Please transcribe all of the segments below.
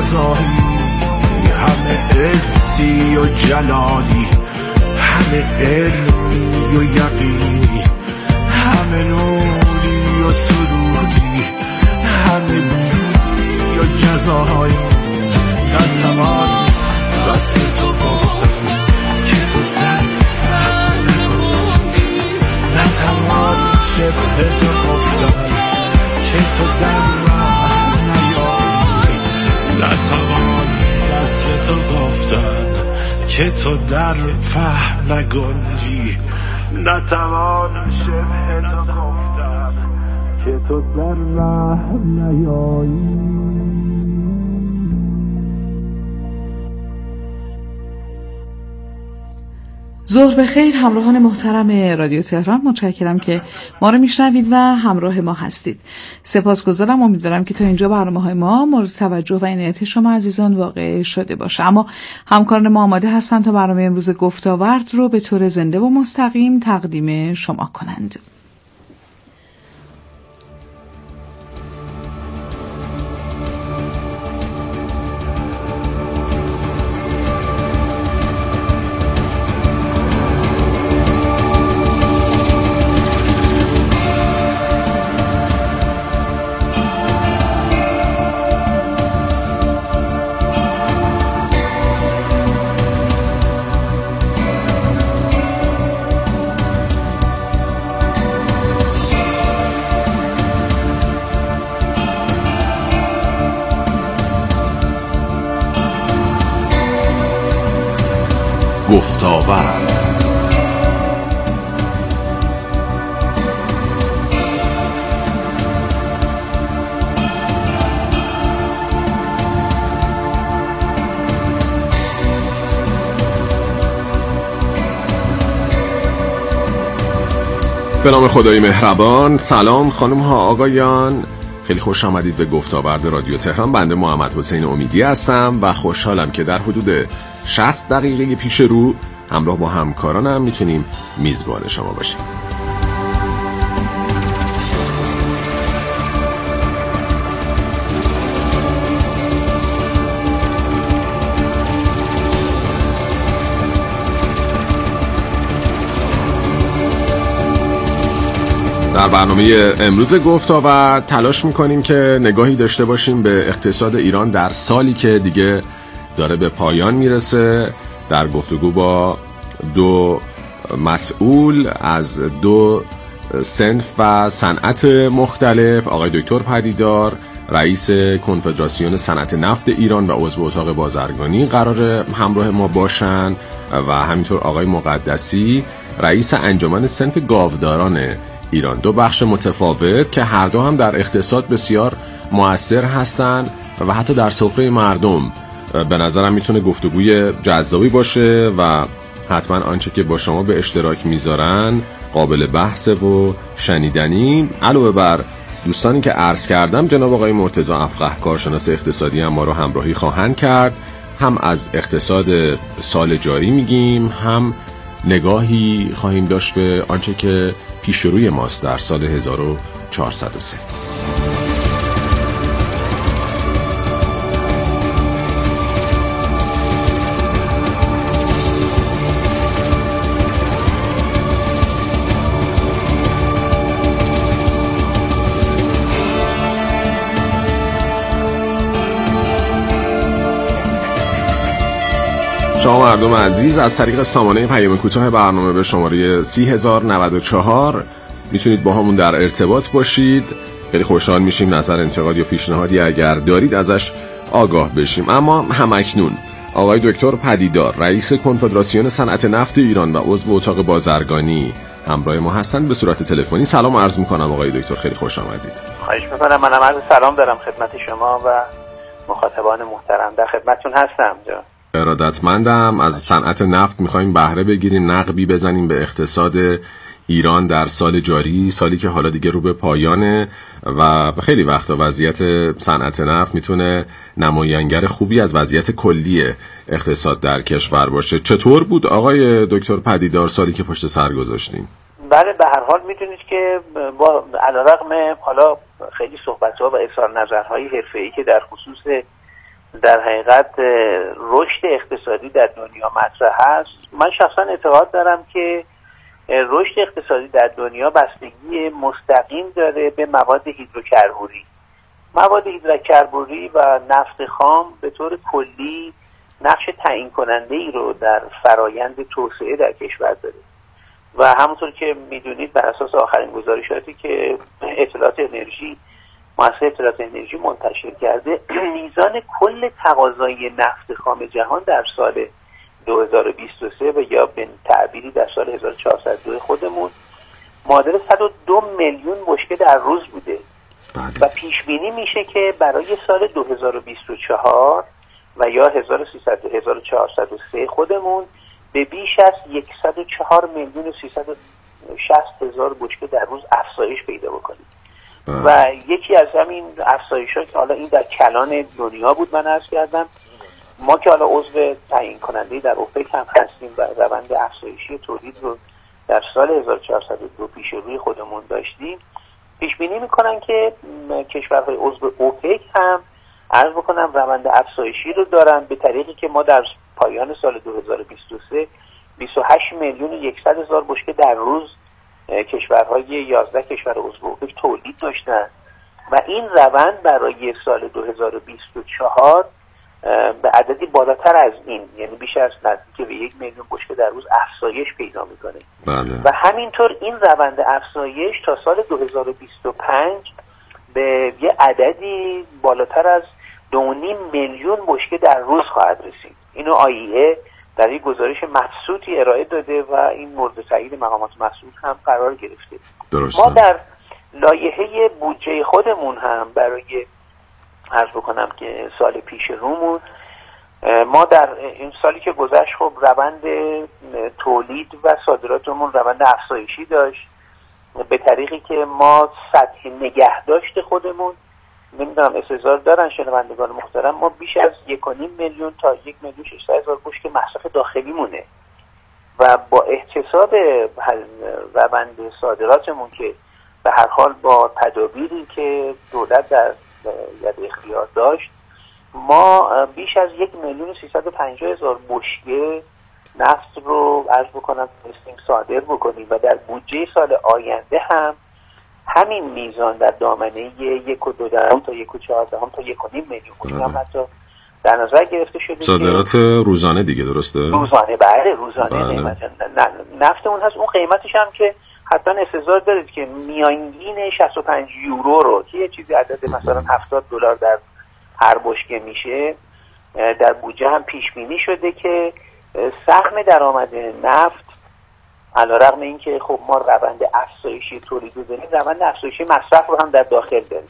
جزایی، همه عزی و جلالی، همه علمی و یقینی، همه نوری و سرودی، همه بودی و جزایی. نتوان راست تو گفتن که تو در فهم نگفتی، نتوان شبه تو گفتن که تو در راه نیایی، نتوان رسم تو گفتن که تو در فهم نگنجی، نتوان شبه تو گفتن که تو در راه نیایی. ظهر بخیر همراهان محترم رادیو تهران، متشکرم که ما رو میشنوید و همراه ما هستید. سپاسگزارم، امیدوارم که تا اینجا برنامه‌های ما مورد توجه و عنایت شما عزیزان واقع شده باشه. اما همکاران ما آماده هستند تا برنامه امروز گفت‌وآورد رو به طور زنده و مستقیم تقدیم شما کنند. گفت‌وآورد. به نام خدای مهربان. سلام خانم ها آقایان، خیلی خوش آمدید به گفت‌وآورد رادیو تهران. بنده محمد حسین امیدی هستم و خوشحالم که در حدود 60 دقیقه پیش رو همراه با همکارانم میتونیم میزبان شما باشیم. در برنامه امروز گفت‌وآورد تلاش میکنیم که نگاهی داشته باشیم به اقتصاد ایران در سالی که دیگه داره به پایان میرسه، در گفتگو با دو مسئول از دو صنف و صنعت مختلف، آقای دکتر پدیدار رئیس کنفدراسیون صنعت نفت ایران و عضو اتاق بازرگانی قرار همراه ما باشن و همینطور آقای مقدسی رئیس انجمن صنف گاوداران ایران. دو بخش متفاوت که هر دو هم در اقتصاد بسیار مؤثر هستن و حتی در سفره مردم به نظرم میتونه گفتگوی جذابی باشه و حتما آنچه که با شما به اشتراک میذارن قابل بحث و شنیدنی. علاوه بر دوستانی که عرض کردم، جناب آقای مرتضی افقه کارشناس اقتصادی هم ما رو همراهی خواهند کرد. هم از اقتصاد سال جاری میگیم، هم نگاهی خواهیم داشت به آنچه که پیش روی ماست در سال 1403. شما مردم عزیز از طریق سامانه پیام کوتاه برنامه به شماره 3094 میتونید با همون در ارتباط باشید. خیلی خوشحال میشیم نظر، انتقاد یا پیشنهادی اگر دارید ازش آگاه بشیم. اما همکنون آقای دکتر پدیدار رئیس کنفدراسیون صنعت نفت ایران و عضو اتاق بازرگانی همراه ما هستند به صورت تلفنی. سلام عرض میکنم آقای دکتر، خیلی خوش آمدید. خواهش میکنم. منم عرض سلام دارم خدمت شما و مخاطبان محترم، در خدمتتون هستم. ارادتمندم. از صنعت نفت میخوایم بهره بگیریم، نقبی بزنیم به اقتصاد ایران در سال جاری، سالی که حالا دیگه رو به پایانه و خیلی وقتا وضعیت صنعت نفت میتونه نمایانگر خوبی از وضعیت کلی اقتصاد در کشور باشه. چطور بود آقای دکتر پدیدار سالی که پشت سر گذاشتیم؟ بله، به هر حال میدونید که با علیرغم حالا خیلی صحبت‌ها و اظهار نظرهای حرفه‌ای که در خصوص در حقیقت رشد اقتصادی در دنیا مطرح هست. من شخصا اعتقاد دارم که رشد اقتصادی در دنیا بستگی مستقیم داره به مواد هیدروکربوری. مواد هیدروکربوری و نفت خام به طور کلی نقش تعیین کننده ای رو در فرایند توسعه در کشور داره و همونطور که میدونید بر اساس آخرین گزارشاتی که مؤسسه اطلاعات انرژی منتشر کرده، میزان کل تقاضای نفت خام جهان در سال 2023 و یا به تعبیری در سال 1402 خودمون معادل 102 میلیون بشکه در روز بوده و پیش بینی میشه که برای سال 2024 و یا 1403 خودمون به بیش از 104 میلیون و 360 هزار بشکه در روز افزایش پیدا بکنیم و یکی از همین افزایش‌ها که حالا این در کلان دنیا بود من عرض کردم، ما که حالا عضو تعیین کننده در اوپک هم هستیم و روند افزایشی تولید رو در سال 1402 پیش روی خودمون داشتیم، پیش بینی میکنن که کشورهای عضو اوپک هم عرض بکنم روند افزایشی رو دارن به طریقی که ما در پایان سال 2023 28 میلیون و 100 هزار بشکه در روز کشورهای 11 کشور عضو اوپک تولید داشتن و این روند برای سال 2024 به عددی بالاتر از این، یعنی بیش از نزدیک به 1 میلیون بشکه در روز افزایش پیدا میکنه. و همینطور این روند افزایش تا سال 2025 به یه عددی بالاتر از 2.5 میلیون بشکه در روز خواهد رسید. اینو IEA در یک گزارش مبسوطی ارائه داده و این مورد تایید مقامات مسئول هم قرار گرفته. درسته. ما در لایحه بودجه خودمون هم برای عرض بکنم که سال پیش رومون ما در این سالی که گذشت خب روند تولید و صادراتمون روند افزایشی داشت به طریقی که ما سطح نگهداشت خودمون، نمیدونم استحضار دارن شنوندگان محترم، ما بیش از 1.5 میلیون تا 1 میلیون 600 هزار بشکه مصرف داخلی مونه و با احتساب روند صادراتمون که به هر حال با تدابیری که دولت در ید اختیار داشت ما بیش از 1 میلیون 350 هزار بشکه نفت رو عرض بکنم تونستیم صادر بکنیم و در بودجه سال آینده هم همین میزان در دامنه 1.2 تا 1.4 تا 1.5 میلیون بشکه هم حتی در نظر گرفته شده. صادرات روزانه دیگه، درسته؟ روزانه، بله روزانه. قیمت نفت اون هست، اون قیمتش هم که حتما استحضار دارید که میانگین 65 یورو رو که یه چیزی عدد مثلا $70 در هر بشکه میشه در بودجه هم پیش بینی شده که سهم درآمد نفت علیرغم اینکه خب ما روند افزایشی تولید رو داریم، روند افزایشی مصرف رو هم در داخل داریم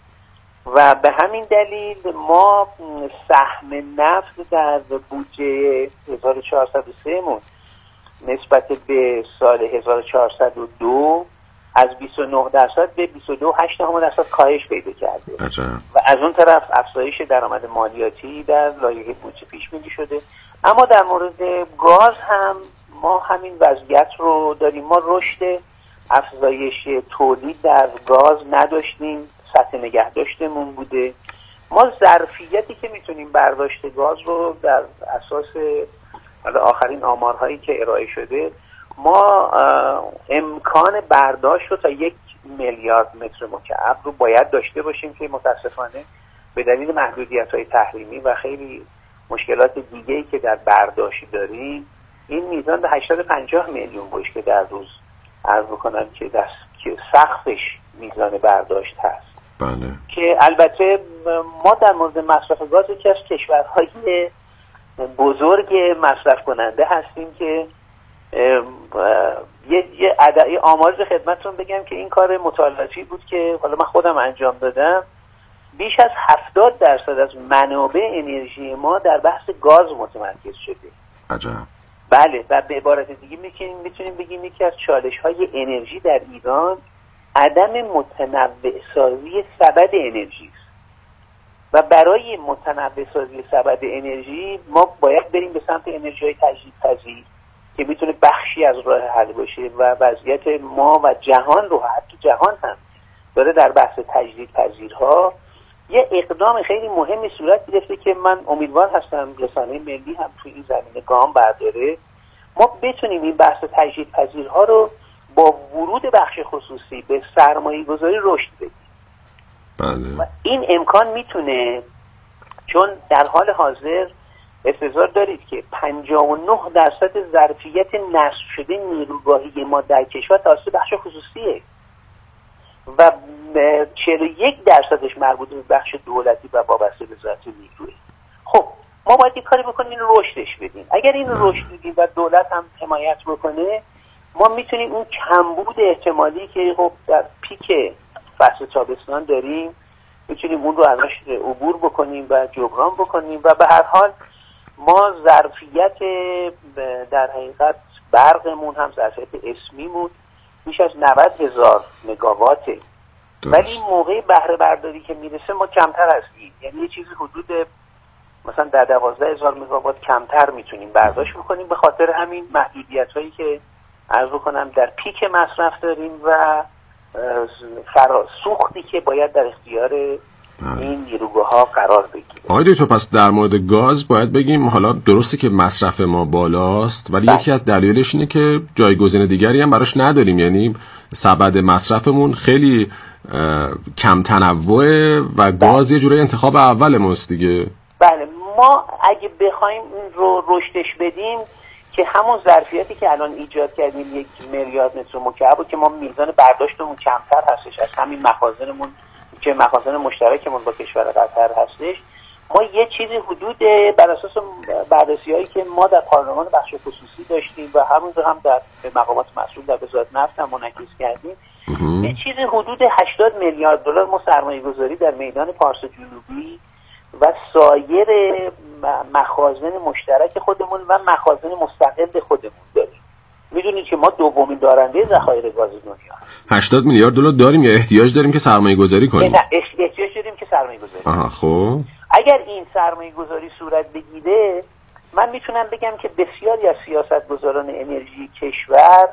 و به همین دلیل ما سهم نفت در بودجه 1403 مون نسبت به سال 1402 از 29% به 22.8% کاهش پیدا کرده و از اون طرف افزایش درآمد مالیاتی در لایحه بودجه پیش بینی شده. اما در مورد گاز هم ما همین وضعیت رو داریم. ما رشد افزایش تولید در گاز نداشتیم، سطح نگهداشتمون بوده. ما ظرفیتی که میتونیم برداشت گاز رو در اساس آخرین آمارهایی که ارائه شده ما امکان برداشت رو تا 1 میلیارد متر مکعب رو باید داشته باشیم که متاسفانه به دلیل محدودیت‌های تحریمی و خیلی مشکلات دیگه‌ای که در برداشت داریم این میزان به 850 میلیون بشکه در روز عرض بکنم که سقفش میزان برداشت هست. بله. که البته ما در مورد مصرف گاز یکی از کشورهای بزرگ مصرف کننده هستیم که یه آمار خدمتتون بگم که این کار مطالعاتی بود که حالا من خودم انجام دادم. بیش از 70% از منابع انرژی ما در بحث گاز متمرکز شده. عجب. بله و به عبارت دیگه میتونیم بگیم یکی از چالش‌های انرژی در ایران عدم متنوع سازی سبد انرژی است و برای متنوع سازی سبد انرژی ما باید بریم به سمت انرژی‌های تجدیدپذیر که میتونه بخشی از راه حل باشه و وضعیت ما و جهان رو حتی جهان هم داره در بحث تجدیدپذیرها یه اقدام خیلی مهمی صورت گرفته که من امیدوار هستم رسانه ملی هم توی این زمینه گام برداره، ما بتونیم این بحث تجدیدپذیرها رو با ورود بخش خصوصی به سرمایه گذاری رشد بدیم. بله. این امکان میتونه، چون در حال حاضر انتظار دارید که 59% ظرفیت نصب شده نیروگاهی ما در کشور توسط بخش خصوصیه و 41% مربوط به بخش دولتی و وابسته به وزارت نیروه. خب ما باید یک کاری بکنیم این رشدش بدیم. اگر این رشد بدیم و دولت هم حمایت بکنه، ما میتونیم اون کمبود احتمالی که خب در پیک فصل تابستان داریم میتونیم اون رو ازش عبور بکنیم و جبران بکنیم و به هر حال ما ظرفیت در حقیقت برقمون هم ظرفیت اسمیمون بیش از 90,000 مگاواته، ولی موقع بهره برداری که میرسه ما کمتر هستیم، یعنی یه چیزی حدود مثلا در 12,000 مگاوات کمتر میتونیم برداشت بکنیم. به خاطر همین محدودیت هایی که عرض بکنم در پیک مصرف داریم و سوختی که باید در اختیار این نیروگاه ها قرار بگیره. آقای دکتر، پس در مورد گاز باید بگیم حالا درسته که مصرف ما بالاست، ولی یکی از دلایلش اینه که جایگزین دیگری هم براش نداریم، یعنی سبد مصرفمون خیلی کم تنوعه و گاز یه جوری انتخاب اول ماست دیگه. بله، ما اگه بخوایم این رو رشدش بدیم که همون ظرفیتی که الان ایجاد کردیم 1 میلیارد متر مکعب که ما میزان برداشتمون کمتر هستش از همین مخازنمون که مخازن مشترکمون با کشور قطر هستش، ما یه چیزی حدود بر اساس بررسی‌هایی که ما در پارلمان بخش خصوصی داشتیم و همون رو هم در مقامات مسئول در وزارت نفت هم منعکس کردیم، یه چیزی حدود 80 میلیارد دلار ما سرمایه‌گذاری در میدان پارس جنوبی و سایر مخازن مشترک خودمون و مخازن مستقل خودمون داریم. میدونید که ما دومین دارنده ذخایر گاز دنیا. 80 میلیارد دلار داریم یا احتیاج داریم که سرمایه گذاری کنیم؟ نه، احتیاج داریم که سرمایه گذاری کنیم. خب اگر این سرمایه گذاری صورت بگیره، من میتونم بگم که بسیاری از سیاستگزاران انرژی کشور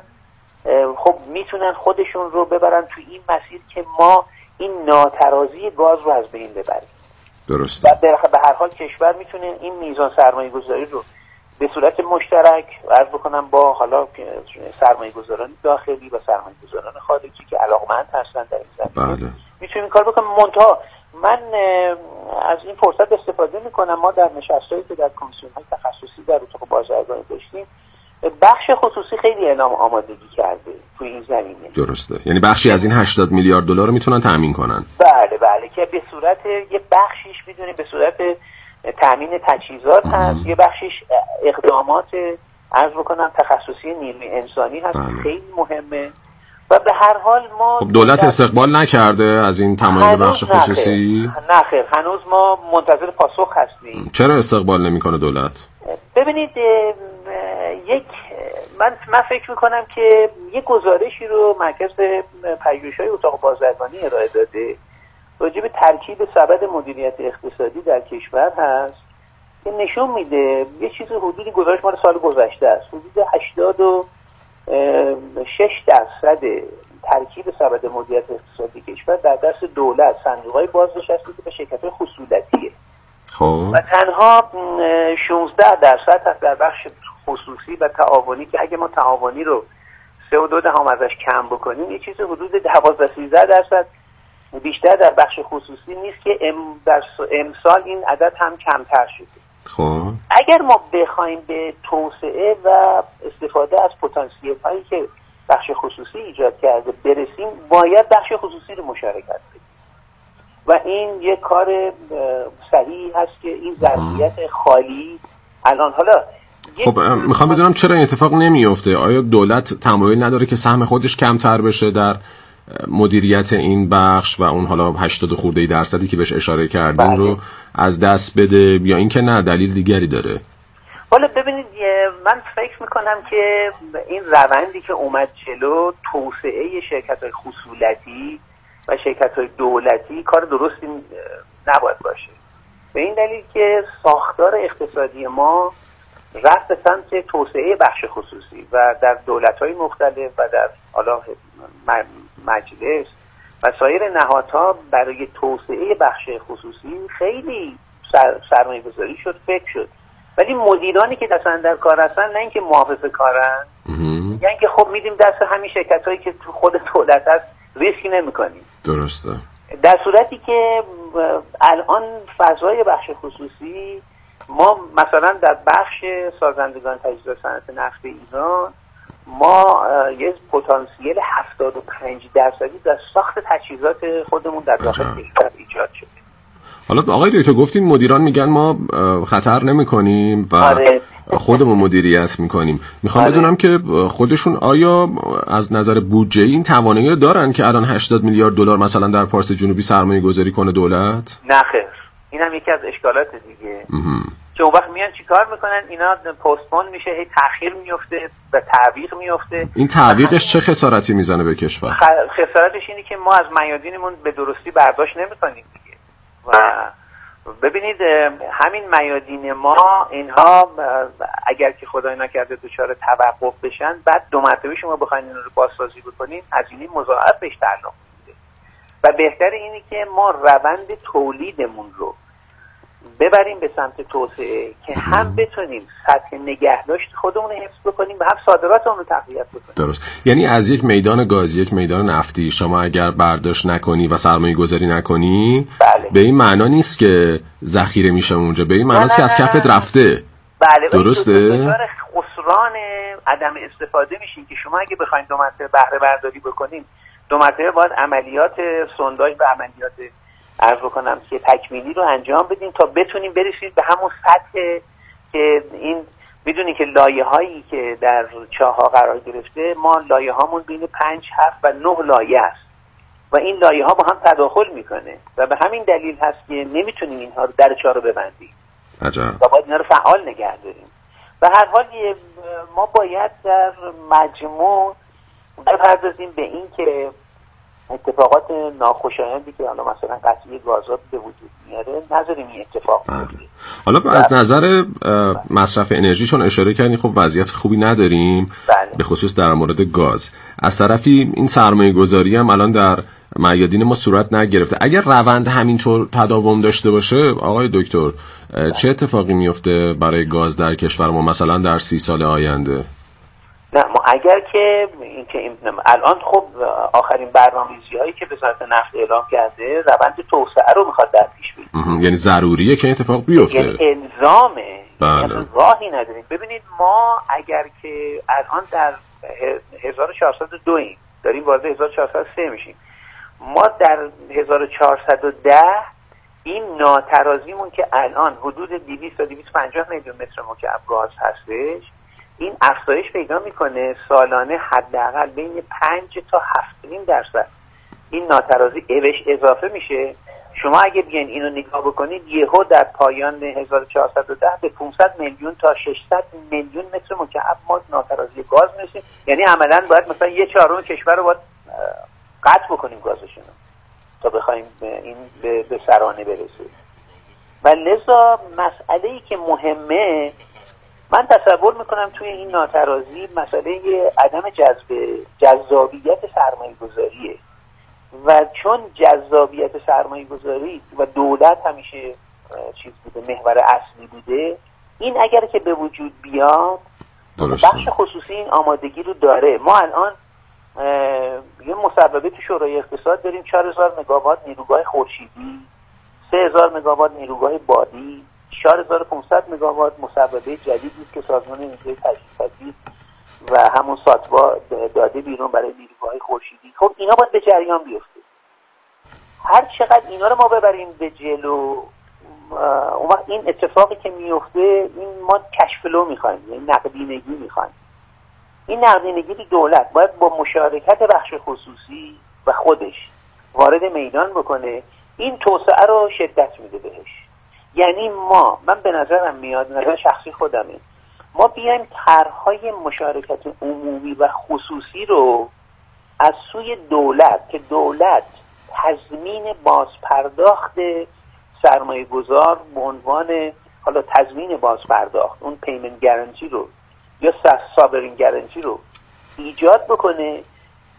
خب میتونن خودشون رو ببرن توی این مسیر که ما این ناترازی گاز رو از بین ببریم. درسته. و به هر حال کشور میتونه این میزان سرمایه گذاری رو به صورت مشترک عرض بکنم با حالا سرمایه گذاران داخلی و سرمایه گذاران خارجی که علاقمند هستن در این زمینه بله. میتونیم این کار بکنیم. منتها من از این فرصت استفاده میکنم، ما در نشستایی که در کمیسیون های تخصصی در اتاق بازرگانی داشتیم، بخش خصوصی خیلی اعلام آمادگی کرده توی این زمینه. درسته، یعنی بخشی از این 80 میلیارد دلار رو میتونن تامین کنن. بله که به صورت یه بخشیش میدونیم به صورت تامین تجهیزات هست، یه بخشیش اقدامات عرض بکنم تخصصی نیروی انسانی هست. بله. خیلی مهمه و به هر حال ما خب دولت استقبال نکرده از این تمایل بخش خصوصی؟ نه خیر، هنوز ما منتظر پاسخ هستیم. چرا استقبال نمیکنه دولت؟ ببینید من فکر میکنم که یک گزارشی رو مرکز پژوهش‌های اتاق بازرگانی ارائه داده راجع به ترکیب سبد مدیریت اقتصادی در کشور هست که نشون میده یه چیز حدودی، گزارش مال سال گذشته است، حدود 86% ترکیب سبد مدیریت اقتصادی کشور در دست دولت، صندوق‌های بازنشسته که به شرکت‌های خصوصیه. خب و تنها 16% هست در بخش خصوصی و تعاونی که اگه ما تعاونی رو 3.2 ازش کم بکنیم یه چیز حدود 12-13% بیشتر در بخش خصوصی نیست که در امسال این عدد هم کمتر شده. خب اگر ما بخوایم به توسعه و استفاده از پتانسیل هایی که بخش خصوصی ایجاد کرده برسیم، باید بخش خصوصی رو مشارکت بدیم و این یک کار صحیح هست که این ظرفیت خالی الان حالا خب میخوام بدونم چرا این اتفاق نمیفته؟ آیا دولت تمایل نداره که سهم خودش کمتر بشه در مدیریت این بخش و اون حالا 80% که بهش اشاره کردین رو از دست بده، یا اینکه نه دلیل دیگری داره؟ حالا ببینید، من فکر میکنم که این روندی که اومد جلو، توسعه شرکت‌های خصوصی و شرکت‌های دولتی کار درستی نباید باشه، به این دلیل که ساختار اقتصادی ما رفت به سمت توسعه بخش خصوصی و در دولت‌های مختلف و در حالا مجلس و سایر نهادها برای توسعه بخش خصوصی خیلی سرمایه گذاری شد، فکر شد، ولی مدیرانی که دست در کار هستن نه اینکه محافظ کارن، یعنی که خب میدیم دست همین شرکتایی که تو خود دولت هست، ریسکی نمی‌کنیم. درسته. در صورتی که الان فضای بخش خصوصی، ما مثلا در بخش سازندگان تجهیزات صنعت نفت ایران ما یه پتانسیل 75% در ساخت تجهیزات خودمون در داخل کشور ایجاد شده. حالا آقای دکتر گفتین مدیران میگن ما خطر نمی‌کنیم و خودمون مدیریت می‌کنیم. میخوام بدونم که خودشون آیا از نظر بودجه این توانایی دارن که الان 80 میلیارد دلار مثلا در پارس جنوبی سرمایه گذاری کنه دولت؟ نه خیر. این هم یکی از اشکالات دیگه. که اون وقت میان چیکار میکنن؟ اینا پستپون میشه، هی تأخیر میفته و تعویق میفته. این تعویقش چه خسارتی میزنه به کشور؟ خسارتش اینه که ما از میادینمون به درستی برداشت نمیکنیم دیگه. و ببینید همین میادین ما اینها اگر که خدای نکرده دچار توقف بشن، بعد 2 مرتبه شما بخواید این رو بازسازی بکنین، هزینه مضاعف بهش تعلق میگیره. و بهتر اینه که ما روند تولیدمون رو ببریم به سمت توسعه که هم بتونیم سطح نگهداشت خودمون رو حفظ بکنیم و هم صادراتمون رو تقویت بکنیم. درست. یعنی از یک میدان گاز، یک میدان نفتی شما اگر برداشت نکنی و سرمایه گذاری نکنی، بله. به این معنا نیست که ذخیره میشه اونجا، به این معنا است که از کفت رفته. بله. درسته؟ دچار خسران عدم استفاده میشین که شما اگه بخواید 2 مرتبه بهره برداری بکنین، 2 مرتبه باید عملیات سونداژ و عملیات عرض بکنم که تکمیلی رو انجام بدیم تا بتونیم برسیم به همون سطح که این میدونی که لایه هایی که در چاه‌ها قرار گرفته، ما لایه هامون بین 5، 7 و 9 لایه است و این لایه ها با هم تداخل میکنه و به همین دلیل هست که نمیتونیم اینها رو در چاه رو ببندیم. عجب. و باید اینا رو فعال نگه داریم. به هر حال ما باید در مجموع بپردازیم به این که اتفاقات ناخوشایندی که حالا مثلا قطعی گازات به وجود میاره نذاریم این اتفاق بیفته. حالا از نظر مصرف انرژی چون اشاره کردین خب وضعیت خوبی نداریم. بله. به خصوص در مورد گاز. از طرفی این سرمایه گذاری هم الان در میادین ما صورت نگرفته. اگر روند همینطور تداوم داشته باشه آقای دکتر چه اتفاقی میفته برای گاز در کشور ما مثلا در 30 سال آینده؟ نه ما اگر که الان خب آخرین برنامه‌ریزی هایی که وزارت نفت اعلام کرده روند توسعه رو میخواد در پیش بگیره. یعنی ضروریه که اتفاق بیفته. یعنی الزامه. بله. یعنی راهی نداریم. ببینید ما اگر که الان در 1402 داریم وارد 1403 میشیم، ما در 1410 این ناترازیمون که الان حدود 200 تا 250 میلیون متر مکعب گاز هستش، این افزایش پیدا میکنه سالانه حداقل بین 5 تا 7.5% این ناترازی بهش اضافه میشه. شما اگه بیاین اینو نگاه بکنید یهو در پایان 1410 به 500 میلیون تا 600 میلیون متر مکعب ما ناترازی گاز میرسیم. یعنی عملاً باید مثلا 1/4 کشور رو باید قطع بکنیم گازشون تا بخوایم این به سرانه برسه. و لذا مسئله‌ای که مهمه، من تصور میکنم توی این ناترازی مسئله عدم جذابیت سرمایه گذاریه و چون جذابیت سرمایه گذاری و دولت همیشه چیز بوده، محور اصلی بوده، این اگر که به وجود بیاد بخش خصوصی این آمادگی رو داره. ما الان یه مصوبه تو شورای اقتصاد داریم 4000 مگاوات نیروگاه خورشیدی، 3000 مگاوات نیروگاه بادی، 4500 مگاوات مصوبه جدیدی که سازمان انرژی تجدیدپذیر و همون ساتوا داده بیرون برای نیروگاه خورشیدی. خب اینا باید به جریان بیفته. هر چقدر اینا رو ما ببریم به جلو، اون وقت این اتفاقی که میفته، این ما کشفلو میخوایم، یعنی نقدینگی میخوایم. این نقدینگی دولت باید با مشارکت بخش خصوصی و خودش وارد میدان بکنه، این توسعه رو شدت میده بهش. یعنی من به نظرم میاد، نظر شخصی خودمه، ما بیایم طرح‌های مشارکت عمومی و خصوصی رو از سوی دولت، که دولت تضمین بازپرداخت سرمایه گذار به عنوان حالا تضمین بازپرداخت، اون پیمنت گارانتی رو یا سابرین گارانتی رو ایجاد بکنه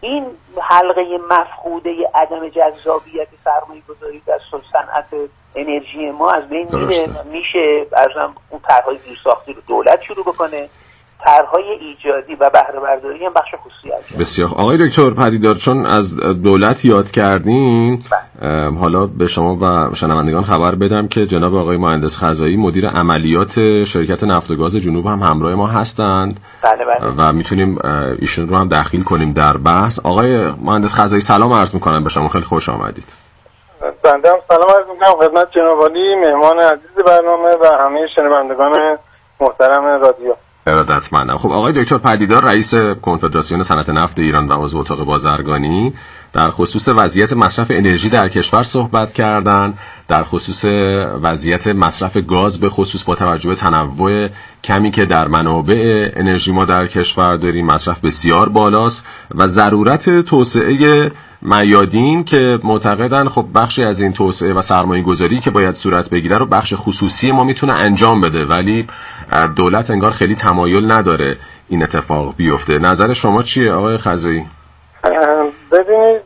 این حلقه مفقوده عدم جذابیت سرمایه‌گذاری در صنعت انرژی ما از بین میره. میشه ارزم اون طرح‌های زیرساختی رو دولت شروع بکنه، طرح‌های ایجادی و بهره برداری هم بخش خصوصی انجام. بسیار. آقای دکتر پدیدار، چون از دولت یاد کردین، حالا به شما و شنوندگان خبر بدم که جناب آقای مهندس خزایی مدیر عملیات شرکت نفت و گاز جنوب هم همراه ما هستند. بله. و میتونیم ایشون رو هم داخل کنیم در بحث. آقای مهندس خزایی سلام عرض میکنم به شما، خیلی خوش آمدید. بنده هم سلام عرض میکنم خدمت جناب عالی، مهمان عزیز برنامه و همه شنوندگان محترم رادیو. ارادتمندم. خب آقای دکتر پدیدار رئیس کنفدراسیون صنعت نفت ایران و عضو اتاق بازرگانی در خصوص وضعیت مصرف انرژی در کشور صحبت کردند، در خصوص وضعیت مصرف گاز به خصوص با توجه به تنوع کمی که در منابع انرژی ما در کشور داریم، مصرف بسیار بالاست و ضرورت توسعه میادین که معتقدن خب بخشی از این توسعه و سرمایه گذاری که باید صورت بگیره رو بخش خصوصی ما میتونه انجام بده، ولی دولت انگار خیلی تمایل نداره این اتفاق بیفته. نظر شما چیه آقای خزایی؟ ببینید،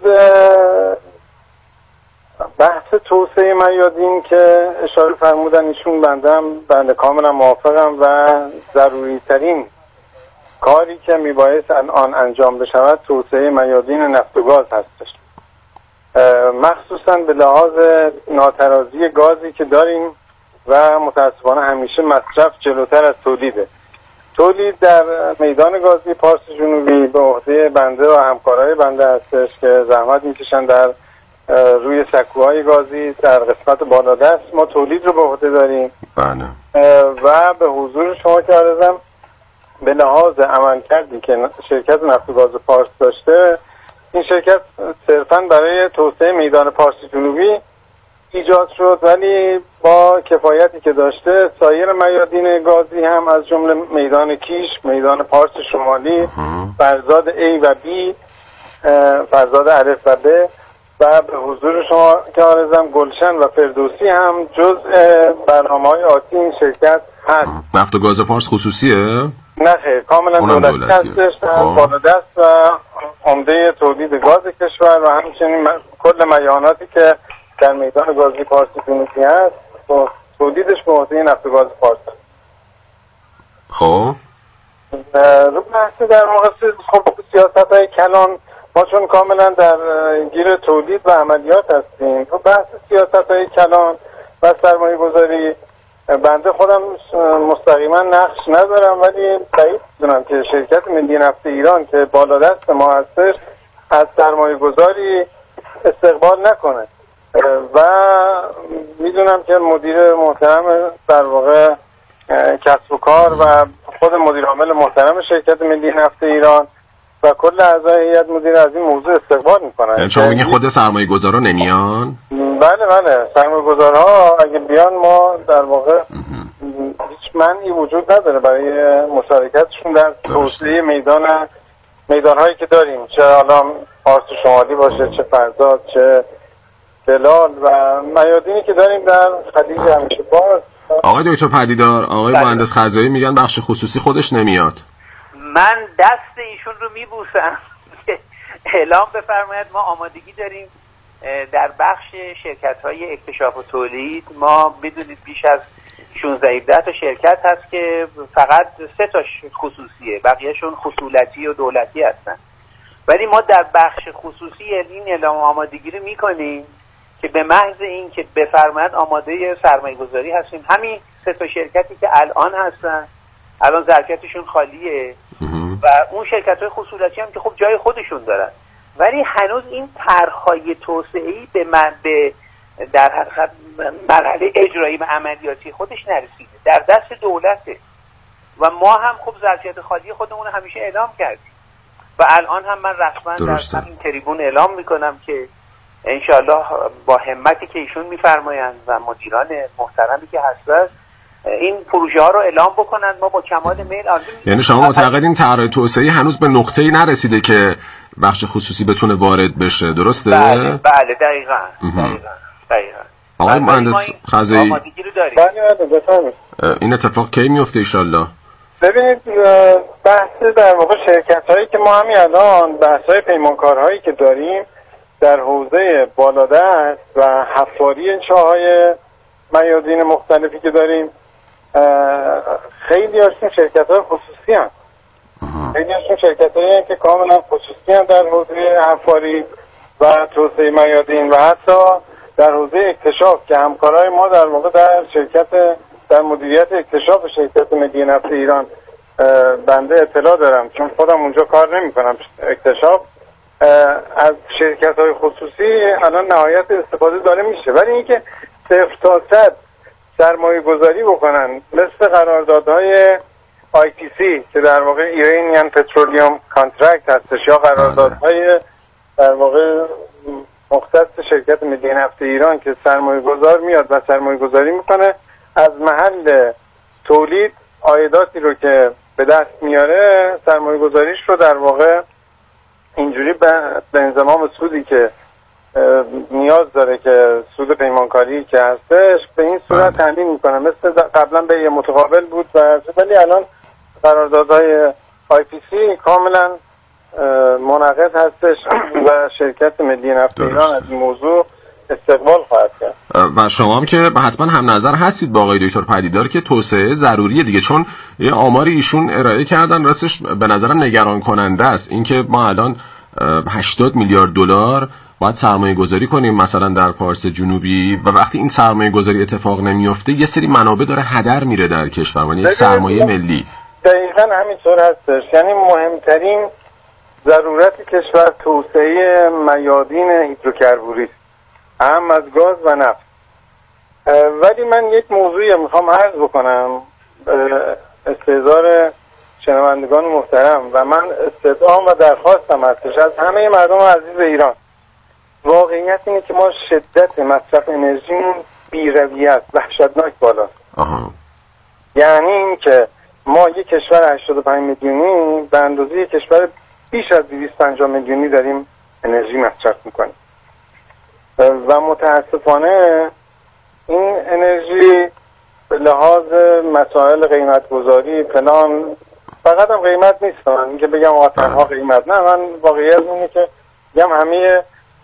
بحث توسعه میادین که اشاره فرمودن ایشون بنده کاملا موافقم و ضروری ترین کاری که میبایست الان انجام بشود توسعه میادین نفت و گاز هستش، مخصوصا به لحاظ ناترازی گازی که داریم و متاسفانه همیشه مصرف جلوتر از تولیده. تولید در میدان گازی پارس جنوبی به عهده بنده و همکارای بنده هستش که زحمت میکشن در روی سکوهای گازی در قسمت بالادست ما تولید رو به عهده داریم. بله. و به حضور شما که عرضم به لحاظ عملکردی که شرکت نفت و گاز پارس داشته، این شرکت صرفاً برای توسعه میدان پارس جنوبی ایجاد شد، ولی با کفایتی که داشته سایر میادین گازی هم از جمله میدان کیش، میدان پارس شمالی، فرزاد A و B، فرزاد الف و ب و به حضور شما که عرضم گلشن و فردوسی هم جزء برنامه‌های آتی این شرکت هست. نفت و گاز پارس خصوصیه؟ نه خیر، کاملا دولتی هستش، بالادست و عمده تولید گاز کشور و همچنین کل میاناتی که در میدان گازی پارس جنوبی هست با تولیدش به عهده نفت و گاز پارس. خب رو بحث در موقع سیاست‌های کلان ما چون کاملا در گیر تولید و عملیات هستیم، رو بحث سیاست‌های کلان و سرمایه گذاری بنده خودم مستقیما نقش ندارم، ولی بعید می‌دونم که شرکت ملی نفت ایران که بالادست ما هستش از سرمایه گذاری استقبال نکنه و میدونم که مدیر محترم در واقع کسب و کار و خود مدیر عامل محترم شرکت ملی نفت ایران و کل اعضای هیئت مدیره از این موضوع استقبال میکنن. یعنی شما میگین خود سرمایه گذارا نمیان؟ بله، سرمایه گذارها اگه بیان ما در واقع هیچ مانعی وجود نداره برای مشارکتشون در توسعه میدانهایی که داریم، چه حالا پارس شمالی باشه، چه فرزاد، چه بلال و میادینی که داریم در خلیج همیشه باز. آقای دکتر پدیدار، آقای مهندس خزایی میگن بخش خصوصی خودش نمیاد. من دست ایشون رو میبوسم اعلام بفرمایید ما آمادگی داریم در بخش شرکت‌های اکتشاف و تولید. ما بدونید بیش از 16 تا شرکت هست که فقط 3 تاش خصوصیه، بقیه‌شون خصولتی و دولتی هستن، ولی ما در بخش خصوصی این اعلام آمادگی رو میکنیم که به محض این که بفرمایید آماده سرمایه گذاری هستیم. همین 3 تا شرکتی که الان هستن الان ظرفیتشون خالیه و اون شرکت‌های خصولتی هم که خب جای خودشون دارن، ولی هنوز این طرح‌های توسعه‌ای به در حقیقت مرحله اجرایی و عملیاتی خودش نرسیده، در دست دولته و ما هم خب ظرفیت خالی خودمون همیشه اعلام کردیم و الان هم من رسما در این تریبون اعلام میکنم که انشالله با همتی که ایشون میفرمایند و مدیران محترمی که هستن این پروژه ها رو اعلام بکنند. ما با کمال میل یعنی شما معتقدین طرح توسعه هنوز به نقطه‌ای نرسیده که بخش خصوصی بتونه وارد بشه، درسته؟ بله دقیقاً. آقای مهندس خزایی بله بفرمایید. این اتفاق کی میفته ان شاء الله؟ ببینید بحث در واقع شرکت هایی که ما همین الان بحث های پیمانکارهایی که داریم در حوزه بالادست و حفاری چاهای میادین مختلفی که داریم، خیلی هاشون شرکت های خصوصی هم خیلی هاشون شرکت هایی که کاملا خصوصی هم در حوزه حفاری و توسعه میادین و حتی در حوزه اکتشاف که همکارای ما در واقع در مدیریت اکتشاف شرکت ملی نفت ایران بنده اطلاع دارم، چون خودم اونجا کار نمی کنم اکتشاف، از شرکت های خصوصی الان نهایت استفاده داره میشه. ولی اینکه 0 تا 100 سرمایه گذاری بکنن مثل قراردادهای IPC که در واقع ایرانیان پترولیوم کانترکت هستش یا قراردادهای در واقع مختص شرکت ملی نفت ایران که سرمایه گذار میاد و سرمایه گذاری میکنه، از محل تولید عایداتی رو که به دست میاره سرمایه گذاریش رو در واقع اینجوری به انضمام سودی که نیاز داره که سود پیمانکاری که هستش به این صورت تامین میکنه. مثل قبلا به یه متقابل بود ولی الان قراردادهای IPC کاملا منعقد هستش و شرکت ملی نفت ایران از این موضوع استقبال خواهد کرد. و شما هم که حتما هم نظر هستید با آقای دکتر پدیدار که توسعه ضروریه دیگه، چون یه آماری ایشون ارائه کردن راستش به نظرم نگران کننده است، اینکه ما الان 80 میلیارد دلار باید سرمایه گذاری کنیم مثلا در پارس جنوبی و وقتی این سرمایه گذاری اتفاق نمیفته یه سری منابع داره هدر میره در کشور، یعنی یک سرمایه ملی. دقیقاً همینطور هستش. یعنی مهمترین ضرورت کشور توسعه میادین هیدروکربوری است، اهم از گاز و نفت. ولی من یک موضوعی میخوام عرض بکنم استحضار شنوندگان محترم و من استدعام و درخواستم هستش از همه مردم عزیز ایران. واقعیت اینه که ما شدت مصرف انرژیمون بی‌رویه است، وحشتناک بالاست. یعنی این که ما یک کشور 85 میلیونی به اندازه یک کشور بیش از 250 میلیونی داریم انرژی مصرف میکنیم و متاسفانه این انرژی به لحاظ مسائل قیمت گذاری فلان فقط هم قیمت نیست. من اینکه بگم آقا تنها قیمت نه، من واقعیت اینه که بگم همه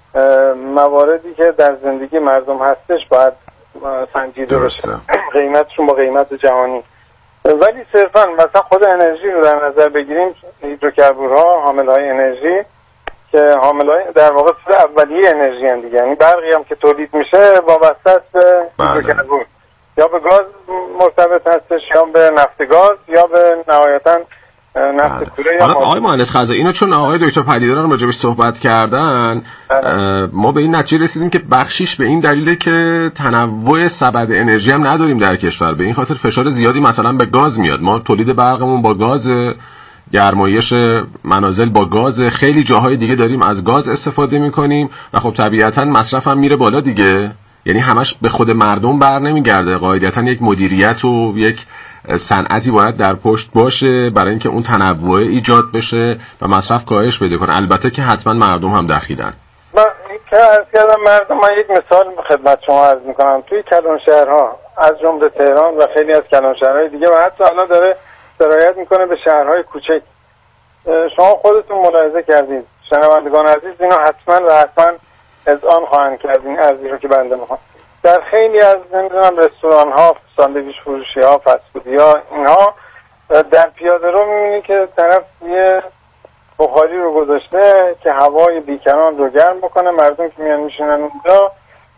مواردی که در زندگی مردم هستش باید سنجیده بشه، قیمتشون با قیمت جهانی. ولی صرفا مثلا خود انرژی رو در نظر بگیریم، هیدروکربورها حاملهای انرژی که حاملهای در واقع اولیه انرژی هستند دیگه، یعنی برقی هم که تولید میشه وابسته است به هیدروکربور، یا به گاز مرتبط هستش یا به نفت گاز یا به نهایتاً نفت کوره. حالا آقای مهندس خزایی اینو چون آقای دکتر پدیدار هم راجعش صحبت کردن ما به این نتیجه رسیدیم که بخشیش به این دلیله که تنوع سبد انرژی هم نداریم در کشور، به این خاطر فشار زیادی مثلا به گاز میاد، ما تولید برقمون با گاز، گرمایش منازل با گاز، خیلی جاهای دیگه داریم از گاز استفاده میکنیم و خب طبیعتا مصرف هم میره بالا دیگه، یعنی همش به خود مردم بر نمیگرده، قاعدتا یک مدیریت و یک صنعتی باید در پشت باشه برای اینکه اون تنوع ایجاد بشه و مصرف کاهش پیدا کنه، البته که حتما مردم هم دخیلن. من که عرض کردم مردم، من یک مثال خدمت شما عرض میکنم. توی کلان شهرها از جمله تهران و خیلی از کلان شهرهای دیگه و حتی الان داره سرایت میکنه به شهرهای کوچک، شما خودتون ملاحظه کردید، شنوندگان عزیز اینو حتما و حتما اذعان خواهند کرد این ارزی رو که بنده میخوام. در خیلی از نمیدونم رستوران ها، ساندویچ فروشی ها، فست فودی ها، اینها در پیاده رو میبینی که طرف یه بخاری رو گذاشته که هوای بیکران رو گرم بکنه، مردم که میان میشینن اونجا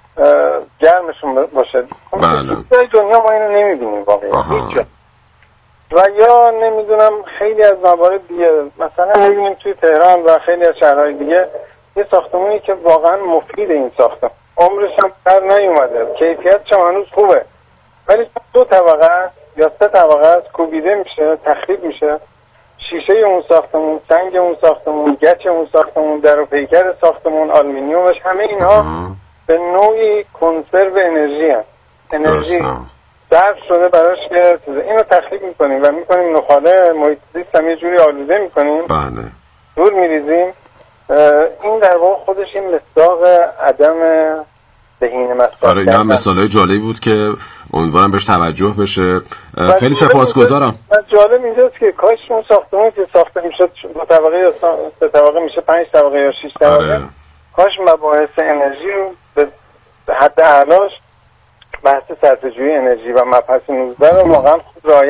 گرمشون باشه. در دنیا ما اینو نمیبینیم واقعا هیچ جا. و یا نمیدونم خیلی از موارد دیگه، مثلا میبینیم توی تهران و خیلی از شهرهای دیگه یه ساختمونی که واقعا مفید، این ساختمان عمرش هم در نیومده، کیفیتش هم هنوز خوبه، ولی 2 طبقه یا 3 طبقه است، کوبیده میشه، تخریب میشه، شیشه اون ساختمون، سنگ اون ساختمون، گچ اون ساختمون، در و پیکر ساختمون، آلومینیومش، همه اینها به نوعی کنسرو انرژی هست. انرژی صرف شده براش که اینو تخریب میکنیم و میکنیم نخاله محیط زیست هم یه جوری آلوده میکنیم، دور میریزیم. این در واقع خودش این مصداق عدم بهینه مصرف. آره اینا هم مثالای جالبی بود که امیدوارم بهش توجه بشه. خیلی سپاسگزارم. جالب اینجاست که کاش اون ساختمانی که ساخته میشد 2 طبقه یا 3 طبقه میشه 5 طبقه یا 6 طبقه. آره. کاش مباحث انرژی رو به حد اعلاش بحث سطح‌جویی انرژی و مبحث 19 رو واقعا خوب رعایت